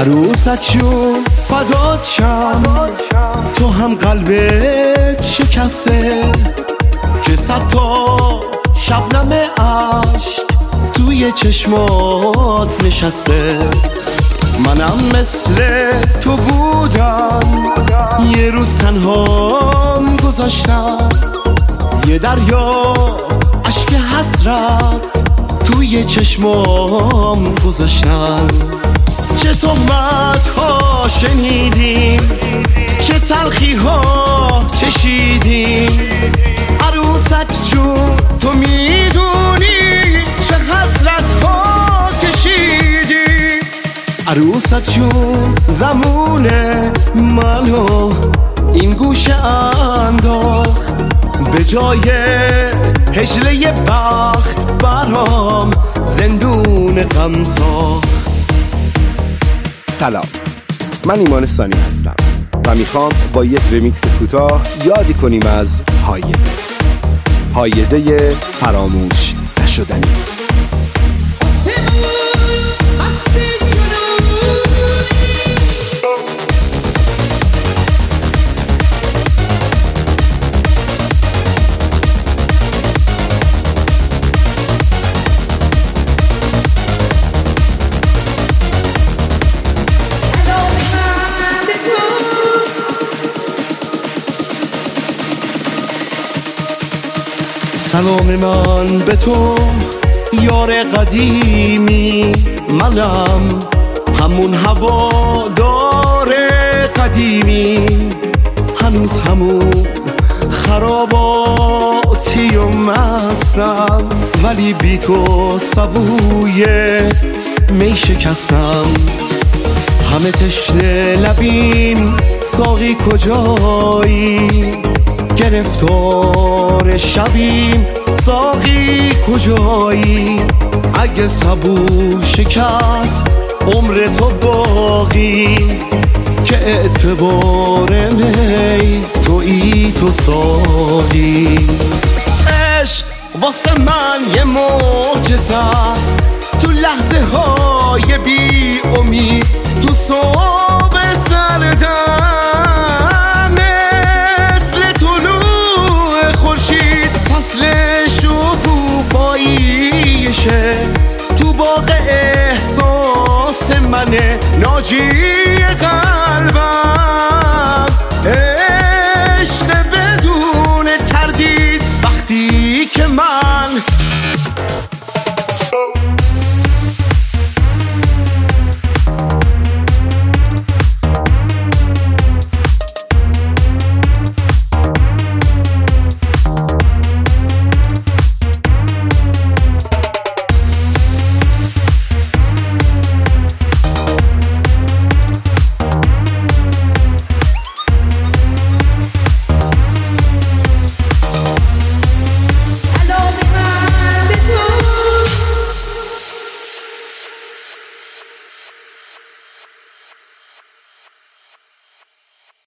عروسک جون فدات شم، تو هم قلبت شکسته که 100 تا شبنم عشق توی چشمات نشسته. منم مثل تو بودم، یه روز تنهام گذاشتم، یه دریا اشک حسرت توی چشمام گذاشتم. چه تهمت ها شنیدیم، چه تلخی ها چشیدیم. عروسک جون تو میدونی چه حسرت ها کشیدیم. عروسک جون زمونه منو این گوشه انداخت، به جای هجله بخت برام زندون غم ساخت. سلام، من ایمان ثانی هستم و میخوام با یک رمیکس کوتاه یادی کنیم از هایده فراموش نشدنی. سلام من به تو یار قدیمی، منم همون هوادار قدیمی. هنوز همون خراباتی و مستم، ولی بی تو سبوی می شکستم. همه تشنه لبیم ساقی کجایی، گرفتار شبیم ساقی کجایی. اگه سبو شکست عمر تو باقی، که اعتبار می تویی تو ساقی. عشق واسه من یه معجزه است، تو لحظه های بی امید، تو صبح سردم تو باغ احساس منه. ناجی